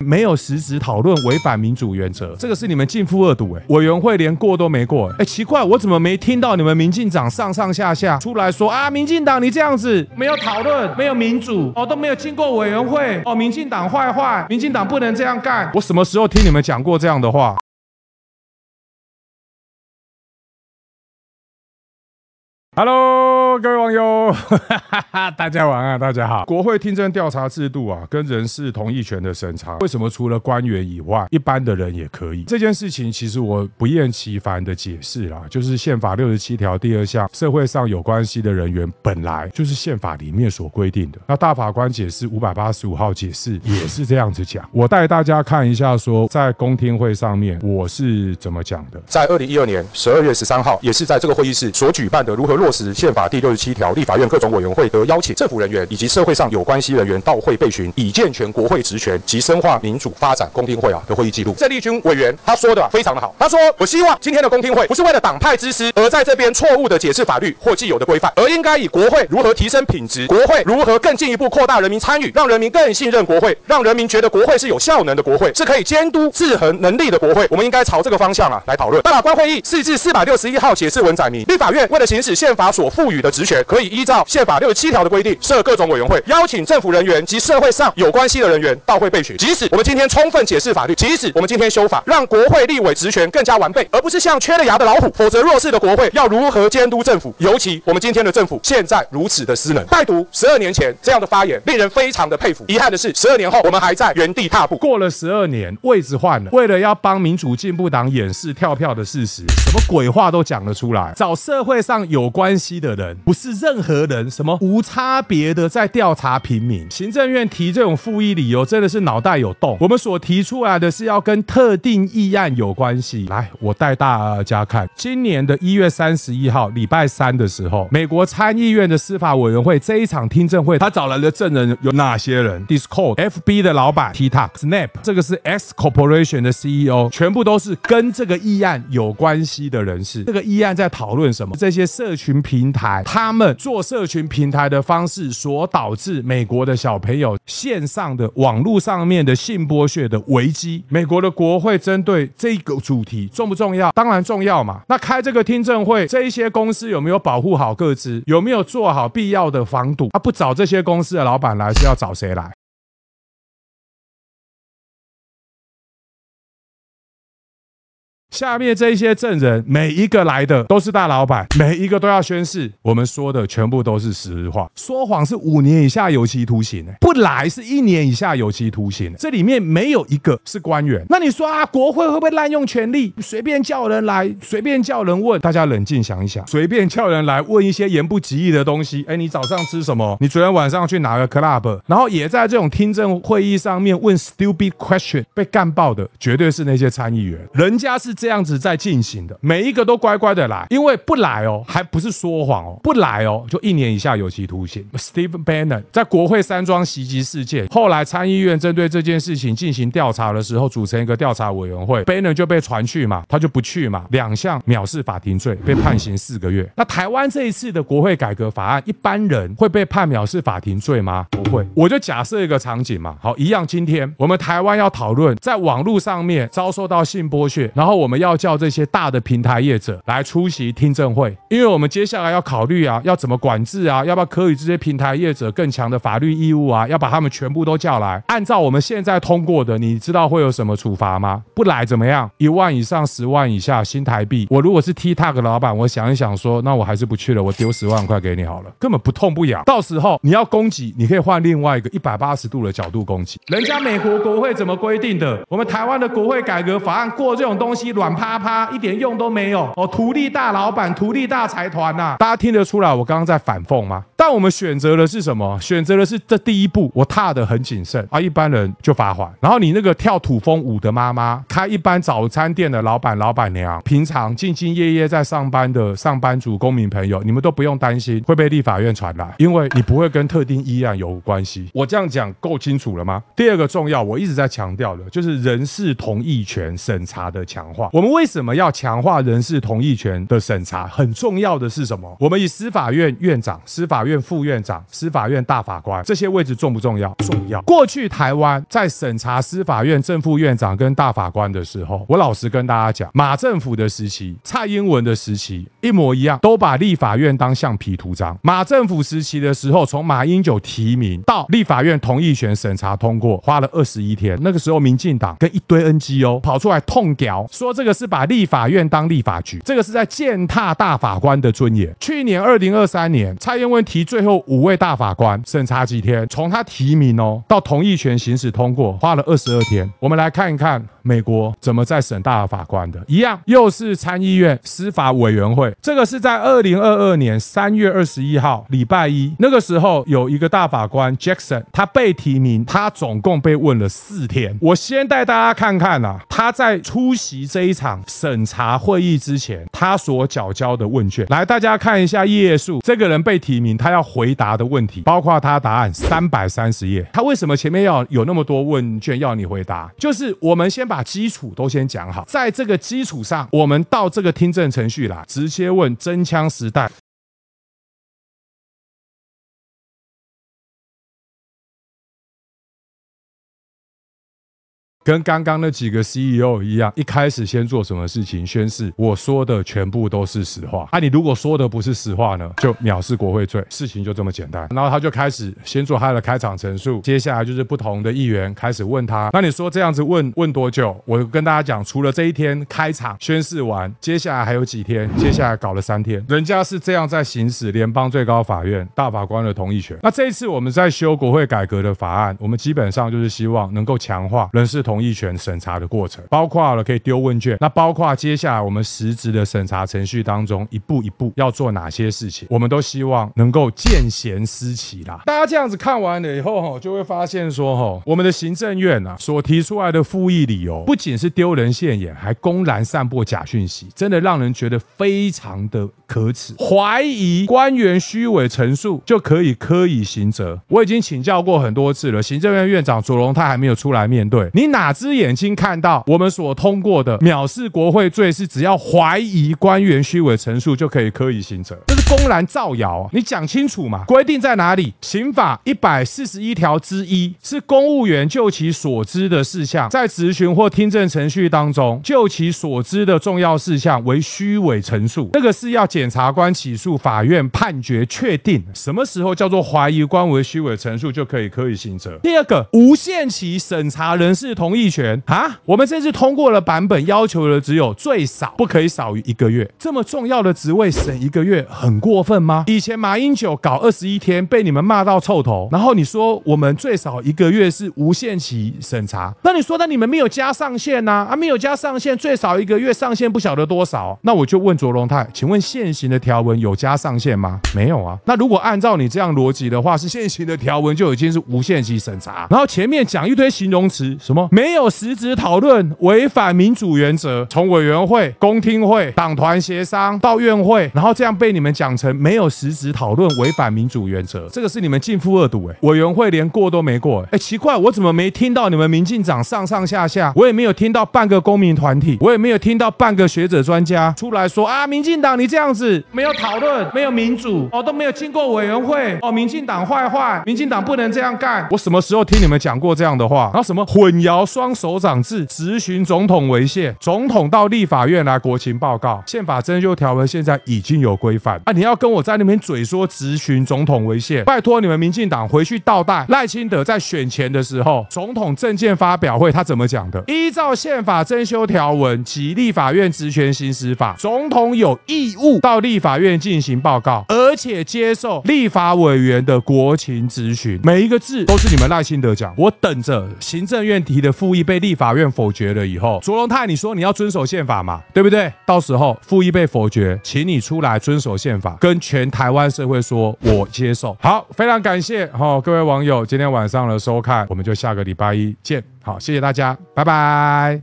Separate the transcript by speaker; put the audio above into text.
Speaker 1: 没有实质讨论，违反民主原则，这个是你们尽复恶毒委员会连过都没过奇怪，我怎么没听到你们民进党上下出来说啊，民进党你这样子没有讨论，没有民主都没有经过委员会民进党坏，民进党不能这样干。我什么时候听你们讲过这样的话？Hello， 各位网友，大家晚安，大家好。国会听证调查制度跟人事同意权的审查，为什么除了官员以外，一般的人也可以？这件事情其实我不厌其烦的解释啦，就是宪法67条第2项，社会上有关系的人员本来就是宪法里面所规定的。那大法官解释585号解释也是这样子讲。我带大家看一下说，在公听会上面我是怎么讲的。
Speaker 2: 在2012年12月13号，也是在这个会议室所举办的如何落实宪法第67条，立法院各种委员会得邀请政府人员以及社会上有关系人员到会备询，以健全国会职权及深化民主发展公听会的会议记录。郑丽君委员他说的非常的好，他说我希望今天的公听会不是为了党派之私而在这边错误的解释法律或既有的规范，而应该以国会如何提升品质，国会如何更进一步扩大人民参与，让人民更信任国会，让人民觉得国会是有效能的国会，是可以监督制衡能力的国会。我们应该朝这个方向来讨论。大法官会议4至461号解释文载明，立法院为了行使宪法所赋予的职权，可以依照宪法67条的规定设各种委员会，邀请政府人员及社会上有关系的人员到会备询。即使我们今天充分解释法律，即使我们今天修法，让国会立委职权更加完备，而不是像缺了牙的老虎，否则弱势的国会要如何监督政府？尤其我们今天的政府现在如此的失能。拜读12年前这样的发言，令人非常的佩服。遗憾的是，12年后我们还在原地踏步。
Speaker 1: 过了12年，位置换了，为了要帮民主进步党掩饰跳票的事实，什么鬼话都讲了出来，找社会上有关系的人，不是任何人，什么无差别的在调查平民。行政院提这种复议理由真的是脑袋有洞。我们所提出来的是要跟特定议案有关系。来，我带大家看，今年的1月31号礼拜三的时候，美国参议院的司法委员会这一场听证会，他找来的证人有哪些人？ Discord、FB 的老板 TikTok、Snap， 这个是 X Corporation 的 CEO， 全部都是跟这个议案有关系的人士。这个议案在讨论什么？这些社群平台他们做社群平台的方式所导致美国的小朋友线上的网络上面的性剥削的危机。美国的国会针对这个主题重不重要？当然重要嘛。那开这个听证会，这一些公司有没有保护好个资？有没有做好必要的防堵？不找这些公司的老板来，是要找谁来？下面这些证人每一个来的都是大老板，每一个都要宣誓，我们说的全部都是实话。说谎是5年以下有期徒刑，不来是1年以下有期徒刑。这里面没有一个是官员。那你说国会会不会滥用权力，随便叫人来，随便叫人问？大家冷静想一想，随便叫人来问一些言不及义的东西。你早上吃什么？你昨天晚上去哪个 club？ 然后也在这种听证会议上面问 stupid question， 被干爆的绝对是那些参议员。人家是这样子在进行的，每一个都乖乖的来，因为不来还不是说谎不来就1年以下有期徒刑。Steve Bannon 在国会山庄袭击事件，后来参议院针对这件事情进行调查的时候，组成一个调查委员会 ，Bannon 就被传去嘛，他就不去嘛，2项藐视法庭罪，被判刑4个月。那台湾这一次的国会改革法案，一般人会被判藐视法庭罪吗？不会。我就假设一个场景嘛，好，一样，今天我们台湾要讨论在网络上面遭受到性剥削，然后我们要叫这些大的平台业者来出席听证会，因为我们接下来要考虑要怎么管制要不要给予这些平台业者更强的法律义务要把他们全部都叫来，按照我们现在通过的，你知道会有什么处罚吗？不来怎么样？1万以上10万以下新台币。我如果是 TikTok 的老板，我想一想说，那我还是不去了，我丢10万块给你好了，根本不痛不痒。到时候你要攻击，你可以换另外一个180度的角度攻击。人家美国国会怎么规定的？我们台湾的国会改革法案过这种东西软趴趴，一点用都没有图利大老板，图利大财团大家听得出来我刚刚在反讽吗？但我们选择的是什么？选择的是这第一步，我踏得很谨慎一般人就罚款。然后你那个跳土风舞的妈妈，开一般早餐店的老板老板娘，平常兢兢业业在上班的上班族公民朋友，你们都不用担心会被立法院传来，因为你不会跟特定议案有关系。我这样讲够清楚了吗？第二个重要，我一直在强调的就是人事同意权审查的强化。 我们为什么要强化人事同意权的审查？很重要的是什么？我们以司法院院长、司法院副院长、司法院大法官这些位置重不重要？重要。过去台湾在审查司法院正副院长跟大法官的时候，我老实跟大家讲，马政府的时期、蔡英文的时期一模一样，都把立法院当橡皮图章。马政府时期的时候，从马英九提名到立法院同意权审查通过，花了21天。那个时候民进党跟一堆 NGO 跑出来痛屌，说这个是把立法院当立法局，这个是在践踏大法官的尊严。去年2023年，蔡英文提最后5位大法官，审查几天？从他提名到同意权行使通过，花了22天。我们来看一看美国怎么在审大法官的，一样又是参议院司法委员会，这个是在2022年3月21号礼拜一，那个时候有一个大法官 Jackson， 他被提名，他总共被问了4天。我先带大家看看他在出席这一场审查会议之前，他所缴交的问卷。来，大家看一下页数，这个人被提名，他要回答的问题，包括他答案330页。他为什么前面要有那么多问卷要你回答？就是我们先把基础都先讲好，在这个基础上，我们到这个听证程序来，直接问真枪实弹。跟刚刚那几个 CEO 一样，一开始先做什么事情？宣誓我说的全部都是实话。你如果说的不是实话呢，就藐视国会罪，事情就这么简单。然后他就开始先做他的开场陈述，接下来就是不同的议员开始问他。那你说这样子问多久？我跟大家讲，除了这一天开场宣誓完，接下来还有几天？接下来搞了3天，人家是这样在行使联邦最高法院大法官的同意权。那这一次我们在修国会改革的法案，我们基本上就是希望能够强化人事同意权审查的过程，包括了可以丢问卷，那包括接下来我们实质的审查程序当中一步一步要做哪些事情，我们都希望能够见贤思齐啦。大家这样子看完了以后就会发现说我们的行政院所提出来的复议理由不仅是丢人现眼，还公然散播假讯息，真的让人觉得非常的可耻。怀疑官员虚伪陈述就可以科以刑责，我已经请教过很多次了，行政院院长左荣泰还没有出来面对，你哪只眼睛看到我们所通过的藐视国会罪是只要怀疑官员虚伪陈述就可以科以刑责？这是公然造谣你讲清楚嘛，规定在哪里？刑法141条之一是公务员就其所知的事项，在质询或听证程序当中就其所知的重要事项为虚伪陈述，这个是要检察官起诉法院判决确定什么时候叫做怀疑官为虚伪陈述就可以科以刑责。第二个，无限期审查人事同意权我们这次通过了版本要求的只有最少不可以少于1个月，这么重要的职位审1个月很过分吗？以前马英九搞21天被你们骂到臭头，然后你说我们最少1个月是无限期审查，那你说你们没有加上限没有加上限，最少1个月，上限不晓得多少。那我就问卓荣泰，请问现行的条文有加上限吗？没有啊。那如果按照你这样逻辑的话，是现行的条文就已经是无限期审查，然后前面讲一堆形容词，什么没有实质讨论，违反民主原则，从委员会、公听会、党团协商到院会，然后这样被你们讲成没有实质讨论，违反民主原则，这个是你们进负2读委员会连过都没过奇怪，我怎么没听到你们民进党上上下下，我也没有听到半个公民团体，我也没有听到半个学者专家出来说民进党你这样子没有讨论，没有民主都没有经过委员会民进党坏，民进党不能这样干。我什么时候听你们讲过这样的话？然后什么混淆双手掌制，质询总统违宪，总统到立法院来国情报告，宪法增修条文现在已经有规范你要跟我在那边嘴说质询总统违宪，拜托你们民进党回去倒带赖清德在选前的时候总统政见发表会他怎么讲的？依照宪法增修条文及立法院职权行使法，总统有义务到立法院进行报告，而且接受立法委员的国情质询，每一个字都是你们赖清德讲。我等着行政院提的复议被立法院否决了以后，卓荣泰你说你要遵守宪法嘛，对不对？到时候复议被否决，请你出来遵守宪法，跟全台湾社会说我接受。好，非常感谢各位网友今天晚上的收看，我们就下个礼拜一见。好，谢谢大家，拜拜。